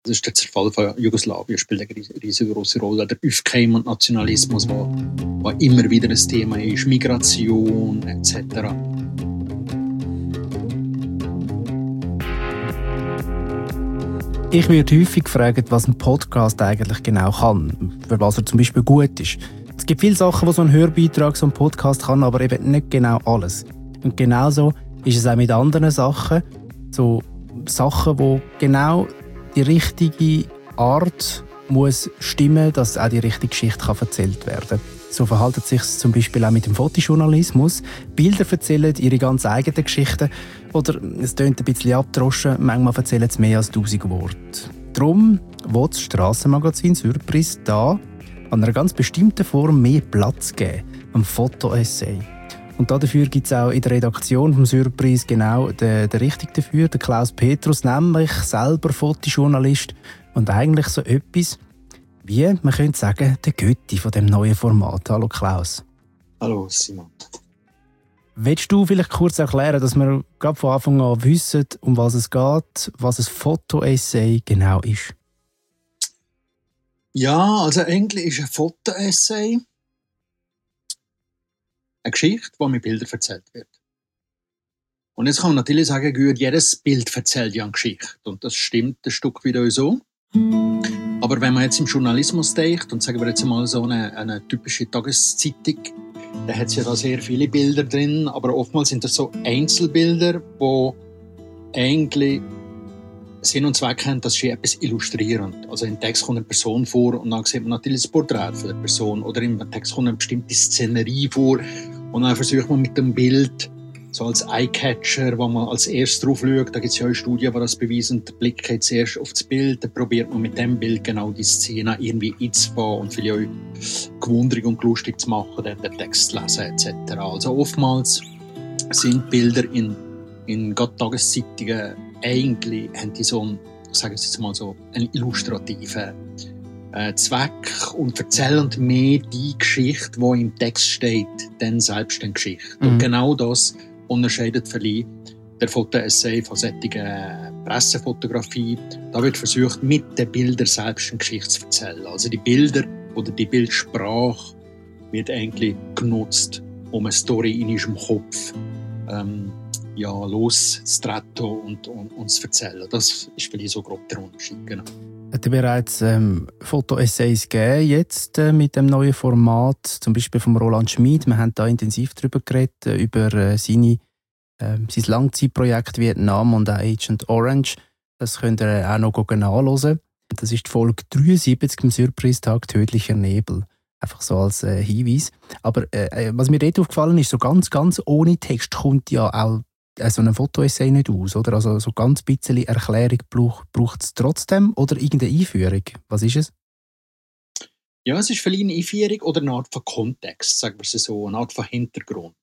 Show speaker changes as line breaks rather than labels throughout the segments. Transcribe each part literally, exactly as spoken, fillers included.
Das ist der Zerfall von Jugoslawien, spielt eine riesengroße Rolle. Der Aufkeim und Nationalismus, wo, wo immer wieder ein Thema ist, Migration et cetera.
Ich werde häufig gefragt, was ein Podcast eigentlich genau kann, für was er zum Beispiel gut ist. Es gibt viele Sachen, die so ein Hörbeitrag, so ein Podcast kann, aber eben nicht genau alles. Und genauso ist es auch mit anderen Sachen, so Sachen, die genau die richtige Art muss stimmen, dass auch die richtige Geschichte kann erzählt werden kann. So verhält es sich zum Beispiel auch mit dem Fotojournalismus. Bilder erzählen ihre ganz eigenen Geschichten. Oder es tönt ein bisschen abgedroschen, manchmal erzählen sie mehr als tausend Worte. Darum will das Strassenmagazin Surprise da an einer ganz bestimmten Form mehr Platz geben, am Fotoessay. Und dafür gibt es auch in der Redaktion vom Surprise genau den, den Richtigen dafür, den Klaus Petrus, nämlich selber Fotojournalist und eigentlich so etwas wie, man könnte sagen, der Götti von dem neuen Format. Hallo Klaus.
Hallo Simon.
Willst du vielleicht kurz erklären, dass wir gerade von Anfang an wissen, um was es geht, was ein Fotoessay genau ist?
Ja, also eigentlich ist ein Fotoessay eine Geschichte, die mit Bildern erzählt wird. Und jetzt kann man natürlich sagen, gut, jedes Bild erzählt ja eine Geschichte. Und das stimmt ein Stück wieder so. Aber wenn man jetzt im Journalismus denkt, und sagen wir jetzt mal so eine, eine typische Tageszeitung, da hat es ja da sehr viele Bilder drin, aber oftmals sind das so Einzelbilder, die eigentlich Sinn und Zweck haben, dass sie etwas illustrieren. Also im Text kommt eine Person vor und dann sieht man natürlich das Porträt von der Person. Oder im Text kommt eine bestimmte Szenerie vor und dann versucht man mit dem Bild so als Eyecatcher, wo man als erstes drauf schaut, da gibt es ja eine Studie, die das beweisen, der Blick geht zuerst auf das Bild, dann probiert man mit dem Bild genau die Szene irgendwie einzubauen und vielleicht auch gewundrig und lustig zu machen, dann den Text zu lesen et cetera. Also oftmals sind Bilder in, in gerade Tageszeitungen eigentlich, haben die so einen, ich sage es jetzt mal so, einen illustrativen äh, Zweck und erzählen mehr die Geschichte, die im Text steht, denn selbst die Geschichte. Mhm. Und genau das unterscheidet vielleicht der Fotoessay von solcher Pressefotografie. Da wird versucht, mit den Bildern selbst eine Geschichte zu erzählen. Also die Bilder oder die Bildsprache wird eigentlich genutzt, um eine Story in unserem Kopf ähm, ja, loszutreten und, und, und zu erzählen. Das ist vielleicht so grob der Unterschied. Genau.
Hat es bereits ähm, Fotoessays gegeben, jetzt äh, mit dem neuen Format, zum Beispiel von Roland Schmid. Wir haben da intensiv darüber geredet, äh, über äh, seine, äh, sein Langzeitprojekt Vietnam und auch Agent Orange. Das könnt ihr auch noch nachhören. Das ist die Folge dreiundsiebzig im Surprise-Tag «Tödlicher Nebel». Einfach so als äh, Hinweis. Aber äh, was mir dort aufgefallen ist, so ganz, ganz ohne Text kommt ja auch so ein Fotoessay nicht aus, oder? Also so ganz bisschen Erklärung braucht es trotzdem oder irgendeine Einführung? Was ist es?
Ja, es ist vielleicht eine Einführung oder eine Art von Kontext, sagen wir es so, eine Art von Hintergrund.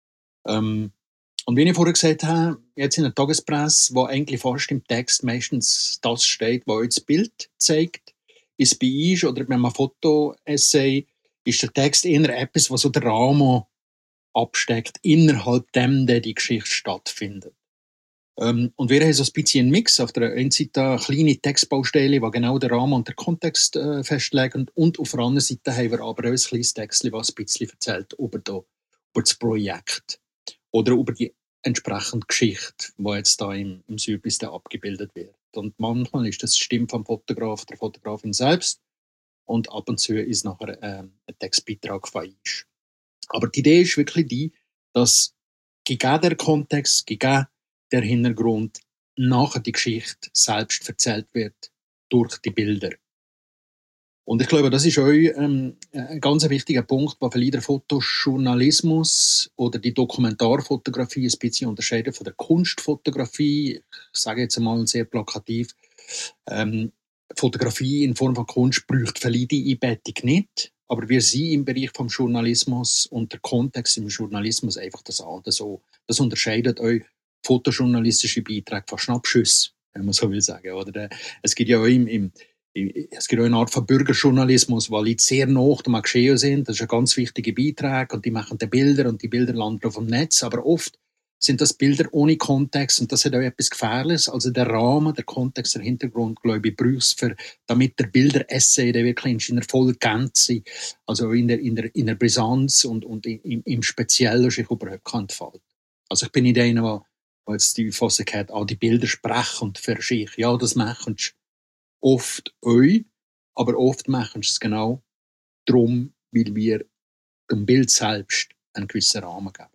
Ähm, und wie ich vorher gesagt habe, jetzt in der Tagespresse, wo eigentlich fast im Text meistens das steht, was euch das Bild zeigt, ist bei uns oder bei einem Fotoessay ist der Text eher etwas, was so der Rahmen absteckt, innerhalb dem, der die Geschichte stattfindet. Ähm, und wir haben so ein bisschen einen Mix. Auf der einen Seite eine kleine Textbaustelle, die genau den Rahmen und den Kontext äh, festlegen. Und auf der anderen Seite haben wir aber auch ein kleines Textchen, das ein bisschen erzählt über, da, über das Projekt. Oder über die entsprechende Geschichte, die jetzt da im, im Surprise da abgebildet wird. Und manchmal ist das die Stimme vom Fotograf, der Fotografin selbst. Und ab und zu ist nachher äh, ein Textbeitrag von uns. Aber die Idee ist wirklich die, dass gegeben der Kontext, gegeben der Hintergrund, nachher die Geschichte selbst erzählt wird durch die Bilder. Und ich glaube, das ist auch ähm, ein ganz wichtiger Punkt, was vielleicht der Fotojournalismus oder die Dokumentarfotografie ein bisschen unterscheidet von der Kunstfotografie. Ich sage jetzt einmal sehr plakativ, ähm, Fotografie in Form von Kunst braucht vielleicht die Einbettung nicht. Aber wir sind im Bereich vom Journalismus und der Kontext im Journalismus einfach das andere so. Das unterscheidet euch fotojournalistische Beiträge von Schnappschüssen, wenn man so will sagen. Oder es gibt ja auch im, im, es gibt auch eine Art von Bürgerjournalismus, weil die sehr nah am Geschehen sind. Das ist ein ganz wichtiger Beitrag und die machen die Bilder und die Bilder landen auf dem Netz. Aber oft sind das Bilder ohne Kontext und das hat auch etwas Gefährliches. Also der Rahmen, der Kontext, der Hintergrund, glaube ich, brauchst für, damit der Bilder-Essay der wirklich in seiner vollen Gänze, also in der, in der, in der Brisanz und, und im, im Speziellen sich überhaupt kann entfalten. Also ich bin nicht einer, der, der jetzt die Fassung hat, ah, die Bilder sprechen und für sich. Ja, das machen sie oft euch, aber oft machen sie es genau darum, weil wir dem Bild selbst einen gewissen Rahmen geben.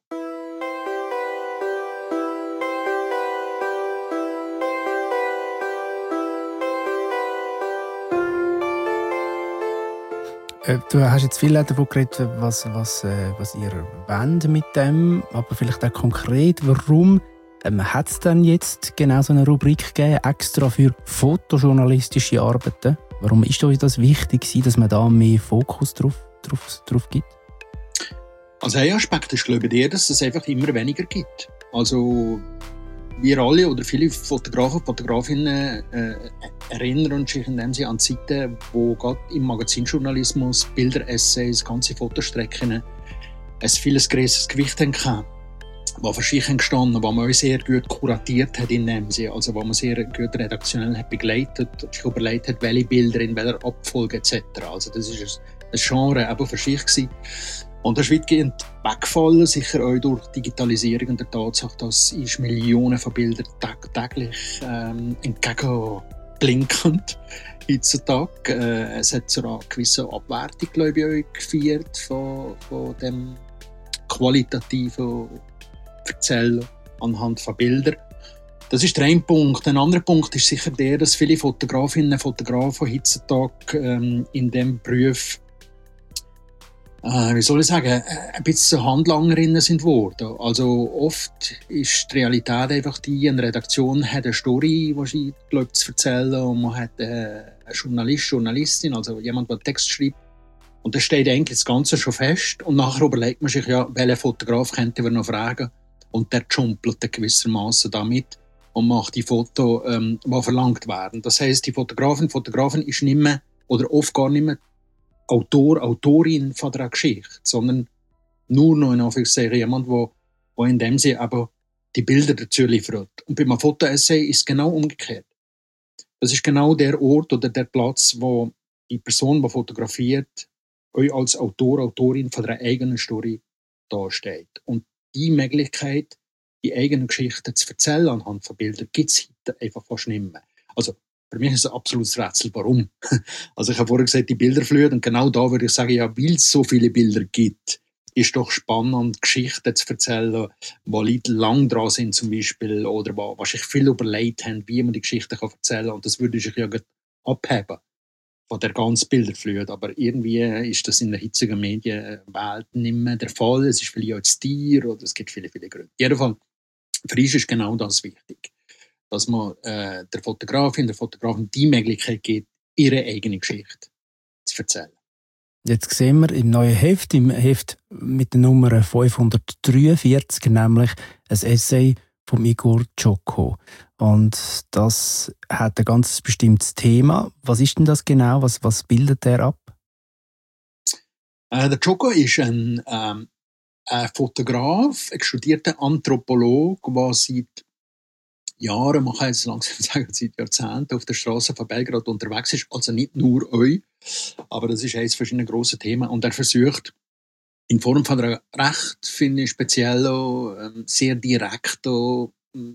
Du hast jetzt viel davon geredet, was, was, was ihr wollt mit dem, aber vielleicht auch konkret, warum ähm, hat es dann jetzt genau so eine Rubrik gegeben, extra für fotojournalistische Arbeiten? Warum ist euch das wichtig, dass man da mehr Fokus drauf, drauf, drauf gibt?
Also ein Aspekt ist, glaube ich, der, dass es einfach immer weniger gibt. Also wir alle oder viele Fotografen und Fotografinnen äh, erinnern sich in dem Sinne an Zeiten, wo gerade im Magazinjournalismus Bilder-Essays, ganze Fotostrecken ein vieles größeres Gewicht hatten, wo für sich gestanden, wo man auch sehr gut kuratiert hat in dem Sinne, also wo man sehr gut redaktionell hat begleitet, sich überlegt hat, welche Bilder in welcher Abfolge et cetera. Also das ist ein Genre eben für sich gewesen. Und das ist weitgehend weggefallen, sicher auch durch Digitalisierung und der Tatsache, dass ich Millionen von Bildern tagtäglich ähm, entgegenblinkend heutzutage. Äh, es hat zu einer gewissen Abwertung, glaube ich, auch geführt von, von dem qualitativen Erzählen anhand von Bildern. Das ist der eine Punkt. Ein anderer Punkt ist sicher der, dass viele Fotografinnen und Fotografen heutzutage ähm, in diesem Beruf Äh, wie soll ich sagen, ein bisschen Handlangerinnen sind geworden. Also oft ist die Realität einfach die, eine Redaktion hat eine Story, die sie glaubt zu erzählen, und man hat einen Journalist, Journalistin, also jemand, der Text schreibt. Und da steht eigentlich das Ganze schon fest. Und nachher überlegt man sich ja, welchen Fotograf könnte man noch fragen. Und der jumpelt gewissermaßen damit und macht die Fotos, ähm, die verlangt werden. Das heisst, die Fotografin, Fotografin ist nicht mehr, oder oft gar nicht mehr, Autor, Autorin von der Geschichte, sondern nur noch in Anführungszeichen jemand, der, der in dem Sinne aber die Bilder dazu liefert. Und bei einem Fotoessay ist es genau umgekehrt. Das ist genau der Ort oder der Platz, wo die Person, die fotografiert, euch als Autor, Autorin von der eigenen Story dasteht. Und die Möglichkeit, die eigene Geschichte zu erzählen anhand von Bildern, gibt es heute einfach fast nicht mehr. Also, für mich ist es ein absolutes Rätsel, warum. Also ich habe vorher gesagt, die Bilderflut, und genau da würde ich sagen, ja, weil es so viele Bilder gibt, ist doch spannend, Geschichten zu erzählen, wo Leute lang dran sind zum Beispiel, oder wo, wo sich viel überlegt haben, wie man die Geschichte erzählen kann. Und das würde sich ja abheben von der ganzen Bilderflut. Aber irgendwie ist das in der hitzigen Medienwelt nicht mehr der Fall. Es ist vielleicht auch das Tier, oder es gibt viele, viele Gründe. Jedenfalls, für uns ist genau das wichtig, dass man äh, der Fotografin, der Fotografin die Möglichkeit gibt, ihre eigene Geschichte zu erzählen.
Jetzt sehen wir im neuen Heft, im Heft mit der Nummer fünfhundertdreiundvierzig, nämlich ein Essay von Igor Tschoko. Und das hat ein ganz bestimmtes Thema. Was ist denn das genau? Was, was bildet der ab?
Äh, der Tschoko ist ein, ähm, ein Fotograf, ein studierter Anthropologe, der seit Jahren, man kann jetzt langsam sagen, seit Jahrzehnten auf der Straße von Belgrad unterwegs ist. Also nicht nur euch, aber das ist eines verschiedener grossen Themen. Und er versucht, in Form von einer recht, finde ich, speziell ähm, sehr direkten ähm,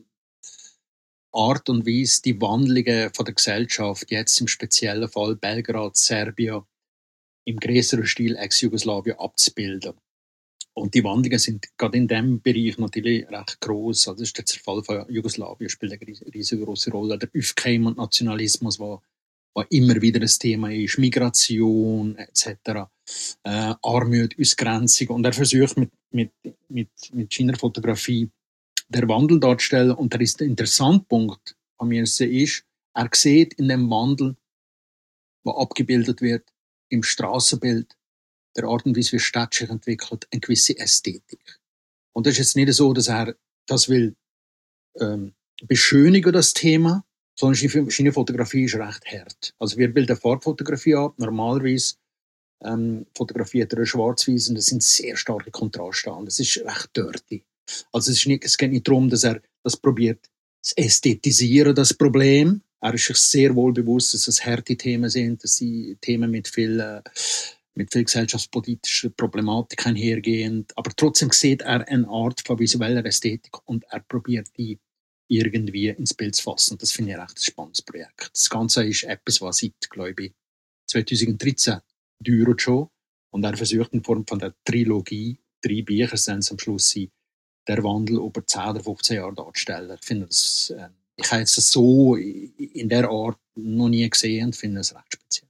Art und Weise die Wandlungen von der Gesellschaft, jetzt im speziellen Fall Belgrad, Serbien, im größeren Stil Ex-Jugoslawien abzubilden. Und die Wandlungen sind gerade in diesem Bereich natürlich recht gross. Also das ist der Zerfall von Jugoslawien, spielt eine riesengroße Rolle. Der Aufkeim und Nationalismus, wo, wo immer wieder ein Thema ist, Migration et cetera, äh, Armut, Ausgrenzung. Und er versucht mit, mit, mit, mit seiner Fotografie den Wandel darzustellen. Und der ist der interessante Punkt an mir ist, er sieht in dem Wandel, der abgebildet wird, im Strassenbild, der Art und Weise, wie Stadt sich entwickelt, eine gewisse Ästhetik. Und das ist jetzt nicht so, dass er das will ähm, beschönigen, das Thema, sondern seine Fotografie ist recht hart. Also wir bilden Farbfotografie ab. Normalerweise ähm, fotografiert er schwarz-weiß und das sind sehr starke Kontraste an. Das ist recht dirty. Also es, ist nicht, es geht nicht darum, dass er das probiert zu ästhetisieren, das Problem. Er ist sich sehr wohl bewusst, dass es harte Themen sind, dass sie Themen mit viel, äh, mit viel gesellschaftspolitischer Problematik einhergehen. Aber trotzdem sieht er eine Art von visueller Ästhetik und er probiert die irgendwie ins Bild zu fassen. Das finde ich echt ein spannendes Projekt. Das Ganze ist etwas, was seit, glaube ich, zwanzig dreizehn dauert schon. Und er versucht in Form von der Trilogie, drei Bücher sind es am Schluss, der Wandel über zehn oder fünfzehn Jahre darzustellen. Ich finde das, äh, ich habe es so in der Art noch nie gesehen und finde es recht speziell.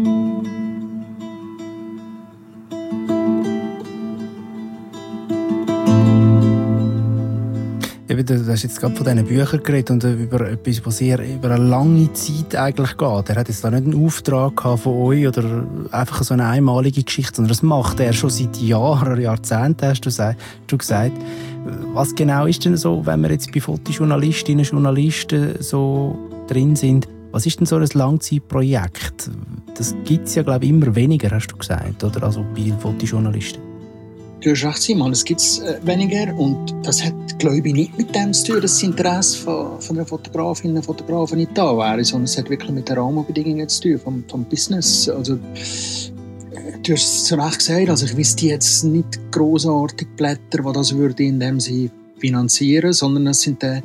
Du hast jetzt gerade von diesen Büchern geredet und über etwas, was sehr über eine lange Zeit eigentlich geht. Er hat jetzt da nicht einen Auftrag von euch oder einfach so eine einmalige Geschichte, sondern das macht er schon seit Jahren, Jahrzehnten, hast du gesagt. Was genau ist denn so, wenn wir jetzt bei Fotojournalistinnen und Journalisten so drin sind, was ist denn so ein Langzeitprojekt? Das gibt es ja, glaube ich, immer weniger, hast du gesagt, oder? Also bei Fotojournalisten.
Du hast recht, Simon, es gibt es äh, weniger und das hat, glaube ich, nicht mit dem zu tun, dass das Interesse von, von der Fotografin und Fotografen nicht da wäre, sondern es hat wirklich mit den Rahmenbedingungen zu tun, vom, vom Business. Also, du hast es zu Recht gesagt, also ich wüsste jetzt nicht grossartig Blätter, die das würde, indem sie finanzieren, sondern es sind äh,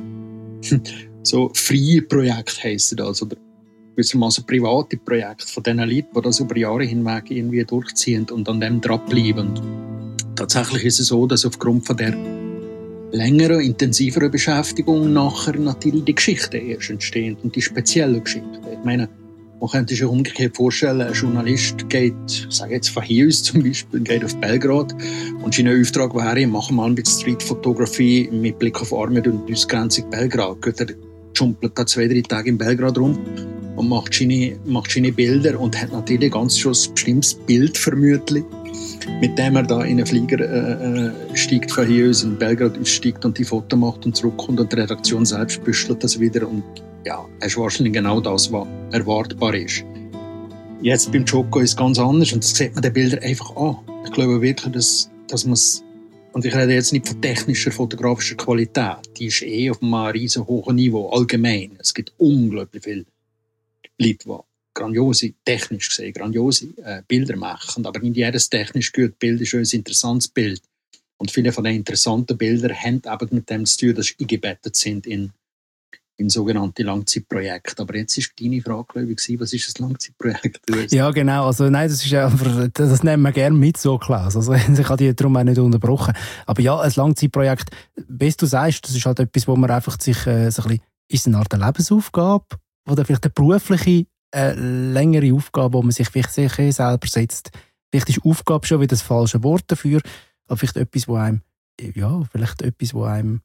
so freie Projekte, heissen das, oder gewissermaßen private Projekte von diesen Leuten, die das über Jahre hinweg irgendwie durchziehen und an dem dranbleiben. Tatsächlich ist es so, dass aufgrund von der längeren, intensiveren Beschäftigung nachher natürlich die Geschichten erst entstehen und die speziellen Geschichten. Ich meine, man könnte sich umgekehrt vorstellen, ein Journalist geht, ich sage jetzt von hier aus zum Beispiel, geht auf Belgrad und sein Auftrag wäre, machen mal ein bisschen Street-Fotografie mit Blick auf Armut und Ausgrenzung Belgrad. Geht er schumpelt da zwei, drei Tage in Belgrad rum und macht seine, macht seine Bilder und hat natürlich ganz schon ein bestimmtes Bild vermutlich, mit dem er da in einen Flieger äh, steigt von hier aus in Belgrad aussteigt und die Fotos macht und zurückkommt und die Redaktion selbst büschelt das wieder und ja, das ist wahrscheinlich genau das, was erwartbar ist. Jetzt beim Joko ist es ganz anders und das sieht man den Bildern einfach an. Ich glaube wirklich, dass, dass man es, und ich rede jetzt nicht von technischer, fotografischer Qualität, die ist eh auf einem riesen hohen Niveau, allgemein. Es gibt unglaublich viele Leute, die grandiose, technisch gesehen, grandiose äh, Bilder machen. Aber nicht jedes technisch gute Bild ist ein interessantes Bild. Und viele von den interessanten Bildern haben eben mit dem zu tun, dass sie eingebettet sind in, in sogenannte Langzeitprojekte. Aber jetzt ist deine Frage, glaube ich, was ist ein Langzeitprojekt?
Ja, genau. Also, nein, das ist ja, das nehmen wir gerne mit, so Klaus. Also, ich habe die darum auch nicht unterbrochen. Aber ja, ein Langzeitprojekt, wie du sagst, das ist halt etwas, wo man einfach sich, äh, so ein bisschen, ist eine Art Lebensaufgabe oder vielleicht eine berufliche eine längere Aufgabe, wo man sich vielleicht selber setzt. Vielleicht ist Aufgabe schon wieder das falsche Wort dafür, aber vielleicht etwas, wo einem, ja, vielleicht etwas, wo einem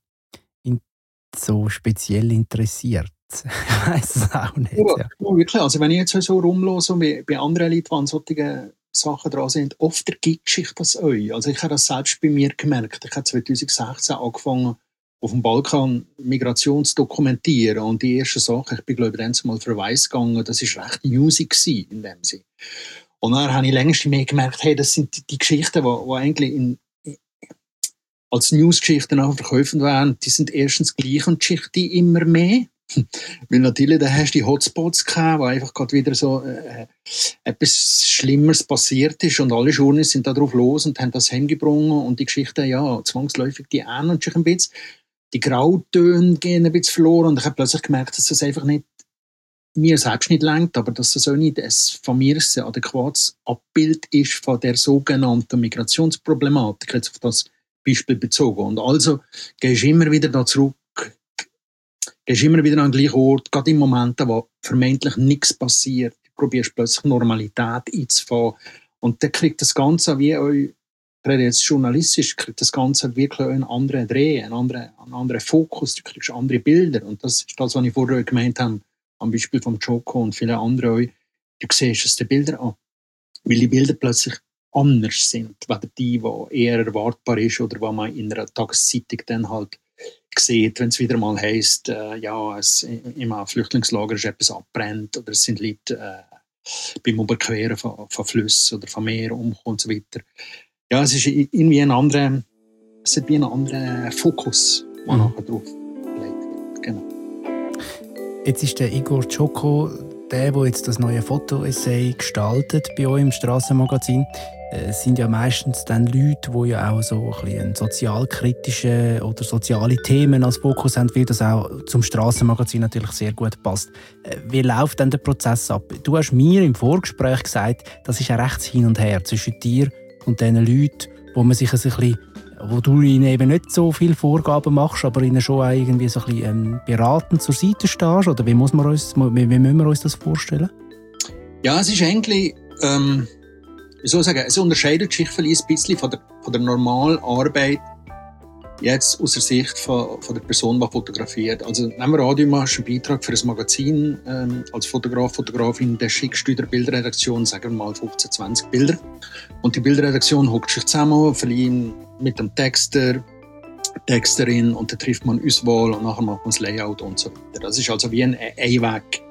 so speziell interessiert. Ich weiss es auch nicht.
Ja,
ja.
Ja, wirklich. Also wenn ich jetzt so rumlose und bei, bei anderen Leuten, die an solchen Sachen dran sind, oft ergibt sich das euch. Also ich habe das selbst bei mir gemerkt. Ich habe zwanzig sechzehn angefangen, auf dem Balkan Migration zu dokumentieren. Und die erste Sache, ich bin, glaube ich, dann mal für Weiss gegangen, das war recht Music in dem Sinne. Und dann habe ich längst mehr gemerkt, hey, das sind die, die Geschichten, die, die eigentlich in, als Newsgeschichten auch verkauft werden, die sind erstens gleich und die Geschichten immer mehr. Weil natürlich, da hast du die Hotspots gehabt, wo einfach gerade wieder so äh, etwas Schlimmeres passiert ist und alle Journalisten sind da drauf los und haben das heimgebracht und die Geschichten, ja, zwangsläufig, die ähneln sich ein bisschen. Die Grautöne gehen ein bisschen verloren und ich habe plötzlich gemerkt, dass das einfach nicht, mir selbst nicht lenkt, aber dass das auch nicht ein, von mir ein adäquates Abbild ist von der sogenannten Migrationsproblematik, jetzt auf das Beispiel bezogen. Und also gehst du immer wieder da zurück, gehst immer wieder an den gleichen Ort, gerade in Momenten, wo vermeintlich nichts passiert, du probierst plötzlich Normalität einzufahren und dann kriegt das Ganze wie euch, gerade jetzt journalistisch, kriegt das Ganze wirklich einen anderen Dreh, einen anderen, einen anderen Fokus, du kriegst andere Bilder und das ist das, was ich vorher gemeint habe, am Beispiel vom Joko und viele andere euch, du siehst es den Bildern an, weil die Bilder plötzlich anders sind, weder die, die eher erwartbar ist oder was man in einer Tageszeitung dann halt sieht, wenn es wieder mal heisst, äh, ja, es, im Flüchtlingslager ist etwas abbrennt oder es sind Leute äh, beim Überqueren von, von Flüssen oder von Meeren umgekommen und so weiter. Ja, es ist irgendwie ein anderer, es hat wie einen anderen Fokus, der
Mhm.
nachher drauf gelegt wird. Genau.
Jetzt ist der Igor Czoko der, der jetzt das neue Foto-Essay gestaltet bei euch im Strassenmagazin. Es sind ja meistens dann Leute, die ja auch so ein bisschen sozialkritische oder soziale Themen als Fokus haben, wie das auch zum Strassenmagazin natürlich sehr gut passt. Wie läuft denn der Prozess ab? Du hast mir im Vorgespräch gesagt, das ist ein rechts hin und her zwischen dir und diesen Leuten, wo man sich ein bisschen, wo du ihnen eben nicht so viele Vorgaben machst, aber ihnen schon auch irgendwie so ein bisschen ähm, beratend zur Seite stehst. Oder wie, muss man uns, wie, wie müssen wir uns das vorstellen?
Ja, es ist eigentlich... Ähm Wie soll ich sagen, es unterscheidet sich vielleicht ein bisschen von der, von der normalen Arbeit jetzt aus der Sicht von, von der Person, die fotografiert. Also nehmen wir an, du machst einen Beitrag für ein Magazin ähm, als Fotograf, Fotografin, dann schickst du in der Bildredaktion, sagen wir mal, fünfzehn, zwanzig Bilder. Und die Bildredaktion hockt sich zusammen, vielleicht mit dem Texter, Texterin, und dann trifft man Auswahl und nachher macht man das Layout und so weiter. Das ist also wie eine Einweg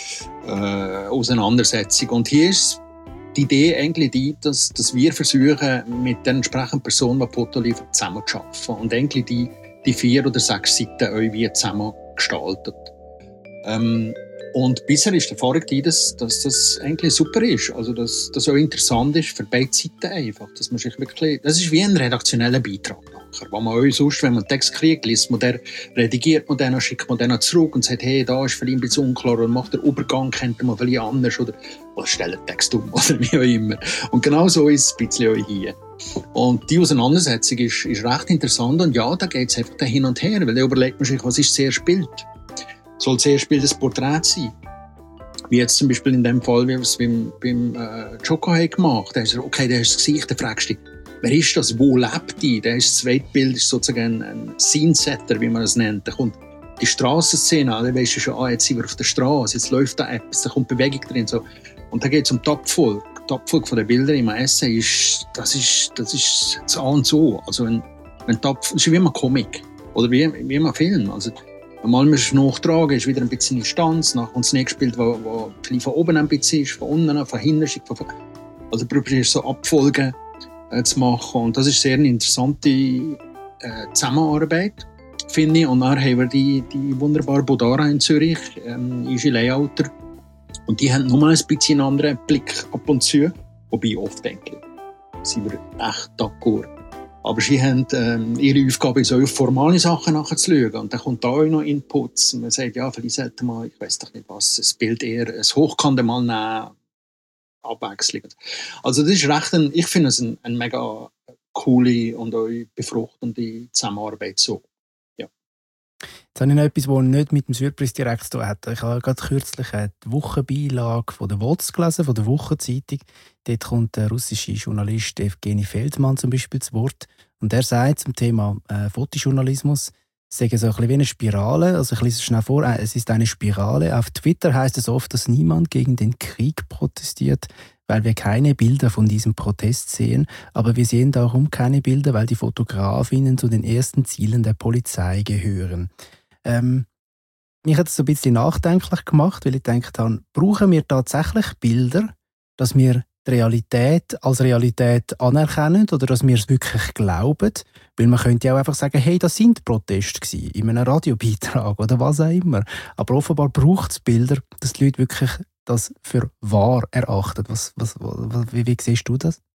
äh, Auseinandersetzung. Und hier ist die Idee eigentlich die, dass, dass wir versuchen, mit der entsprechenden Person, die Foto liefert, zusammen zu arbeiten. Und eigentlich die, die vier oder sechs Seiten irgendwie zusammen gestaltet. Ähm, und bisher ist die Erfahrung die, dass, dass das eigentlich super ist. Also, dass das auch interessant ist für beide Seiten einfach. Dass man sich wirklich, das ist wie ein redaktioneller Beitrag nachher. Wo man auch sonst, wenn man einen Text kriegt, liest man den, redigiert man den, schickt man den zurück und sagt, hey, da ist vielleicht ein bisschen unklar, oder macht der Übergang, könnte man vielleicht anders, oder, oder stellt den Text um, oder wie auch immer. Und genau so ist es ein bisschen auch hier. Und die Auseinandersetzung ist, ist recht interessant. Und ja, da geht es einfach hin und her, weil da überlegt man sich, was ist das erste Bild? Soll das erste Bild ein Porträt sein? Wie jetzt zum Beispiel in dem Fall, wie wir es beim, beim äh, Czoko gemacht haben. Da ist er, okay, der ist das Gesicht, dann fragst du dich, wer ist das? Wo lebt die? Der ist das zweite Bild, ist sozusagen ein Scene-Setter, wie man es nennt. Da kommt die Strassenszene, da weisst du schon, ah, jetzt sind wir auf der Straße, jetzt läuft da etwas, da kommt Bewegung drin. So. Und da geht es um die Abfolge. Die Abfolge der Bilder im Essay ist, das ist, das ist das A und so. Also wenn, wenn die Abfolge, das ist wie ein Comic. Oder wie, wie ein Film. Also, Mal musst du nachtragen, ist wieder ein bisschen in Stanz, nachher kommt das nächste Bild, wo, wo vielleicht von oben ein bisschen ist, von unten, von hinten. Von, also du probierst so Abfolgen äh, zu machen, und das ist sehr eine interessante äh, Zusammenarbeit, finde ich. Und dann haben wir die, die wunderbare Bodara in Zürich, ähm, Igi Layouter, und die haben nochmal ein bisschen einen anderen Blick ab und zu, wobei oft denke ich, sind wir echt d'accord. Aber sie haben, ähm, ihre Aufgabe ist auch, auf formale Sachen nachzuschauen. Und dann kommt da auch noch Inputs. Und man sagt, ja, vielleicht sollte man, ich weiss doch nicht was, das Bild eher ein Hochkante mal nehmen, Abwechslung. Also das ist recht ein, ich finde es eine ein mega coole und auch befruchtende Zusammenarbeit so. Ja.
Jetzt habe ich noch etwas, das nicht mit dem Surprise direkt zu tun hat. Ich habe gerade kürzlich die Wochenbeilage von der W O Z gelesen, von der Wochenzeitung. Dort kommt der russische Journalist Evgeny Feldmann zum Beispiel zu Wort. Und er sagt zum Thema äh, Fotojournalismus, es sei so ein bisschen wie eine Spirale. Also ich lese es schnell vor. Äh, es ist eine Spirale. Auf Twitter heißt es oft, dass niemand gegen den Krieg protestiert, weil wir keine Bilder von diesem Protest sehen. Aber wir sehen darum keine Bilder, weil die Fotografinnen zu den ersten Zielen der Polizei gehören. Ähm, mich hat es so ein bisschen nachdenklich gemacht, weil ich gedacht habe, brauchen wir tatsächlich Bilder, dass wir die Realität als Realität anerkennen oder dass wir es wirklich glauben? Weil man könnte ja auch einfach sagen, hey, das sind Proteste gewesen, in einem Radiobeitrag oder was auch immer. Aber offenbar braucht es Bilder, dass die Leute wirklich das für wahr erachten. Was, was, was, wie, wie siehst du das?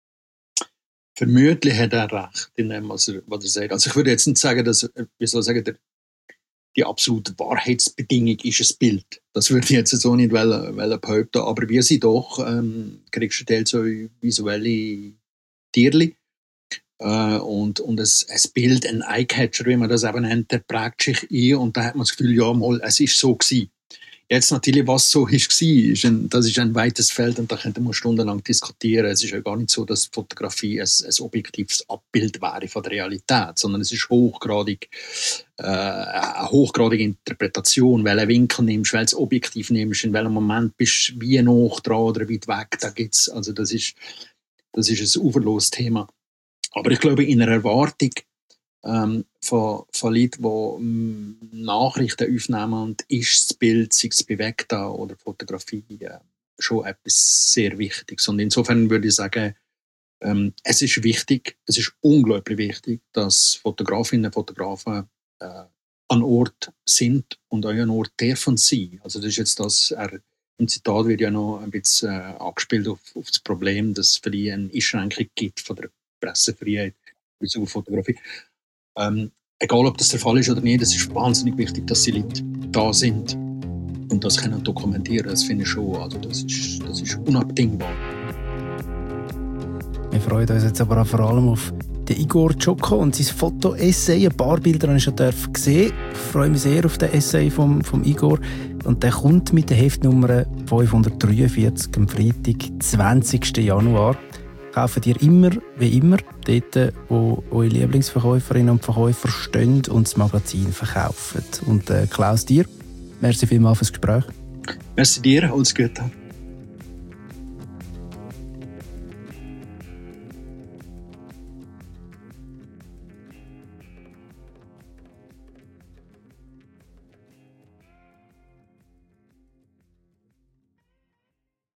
Vermutlich hat er recht in dem, was er, was er sagt. Also ich würde jetzt nicht sagen, dass, wie soll ich sagen, der, die absolute Wahrheitsbedingung ist ein Bild. Das würde ich jetzt so nicht wollen, wollen behaupten. Aber wir sind doch, ähm, kriegst du teils so visuelle Tierli. Äh, und, und ein, ein Bild, ein Eyecatcher, wie man das eben nennt, der prägt sich ein, und da hat man das Gefühl, ja, mal, es ist so gewesen. Jetzt natürlich, was so war, ist ein, das ist ein weites Feld, und da könnte man stundenlang diskutieren. Es ist ja gar nicht so, dass Fotografie ein, ein objektives Abbild wäre von der Realität, sondern es ist hochgradig, äh, eine hochgradige Interpretation, welchen Winkel nimmst, welches Objektiv nimmst, in welchem Moment bist du wie nah dran oder weit weg. Da gibt's, also das ist, das ist ein uferloses Thema. Aber ich glaube, in einer Erwartung ähm, von, von Leuten, die ähm, Nachrichten aufnehmen, und ist das Bild, sei es bewegt oder Fotografie, äh, schon etwas sehr Wichtiges. Und insofern würde ich sagen, Ähm, es ist wichtig, es ist unglaublich wichtig, dass Fotografinnen und Fotografen äh, an Ort sind und auch an Ort dürfen sein. Also das ist jetzt das, er, im Zitat wird ja noch ein bisschen äh, angespielt auf, auf das Problem, dass es vielleicht eine Einschränkung gibt von der Pressefreiheit in Bezug auf Fotografie. Ähm, egal, ob das der Fall ist oder nicht, es ist wahnsinnig wichtig, dass die Leute da sind und das können dokumentieren. Das finde ich schon, also das ist, das ist unabdingbar.
Wir freuen uns jetzt aber auch vor allem auf den Igor Czoko und sein Foto-Essay. Ein paar Bilder habe ich schon gesehen. Ich freue mich sehr auf den Essay vom, vom Igor. Und der kommt mit der Heftnummer fünfhundertdreiundvierzig am Freitag, zwanzigsten Januar. Kaufen ihr immer, wie immer, dort, wo eure Lieblingsverkäuferinnen und Verkäufer stehen und das Magazin verkaufen. Und äh, Klaus, dir, merci vielmals fürs Gespräch.
Merci dir, alles Gute.